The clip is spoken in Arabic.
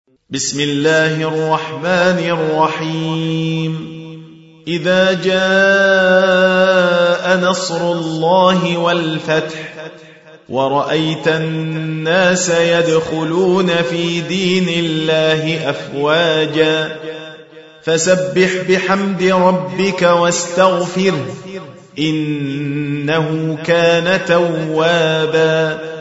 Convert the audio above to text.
بسم الله الرحمن الرحيم إذا جاء نصر الله والفتح ورأيت الناس يدخلون في دين الله أفواجا فسبح بحمد ربك واستغفره إنه كان توابا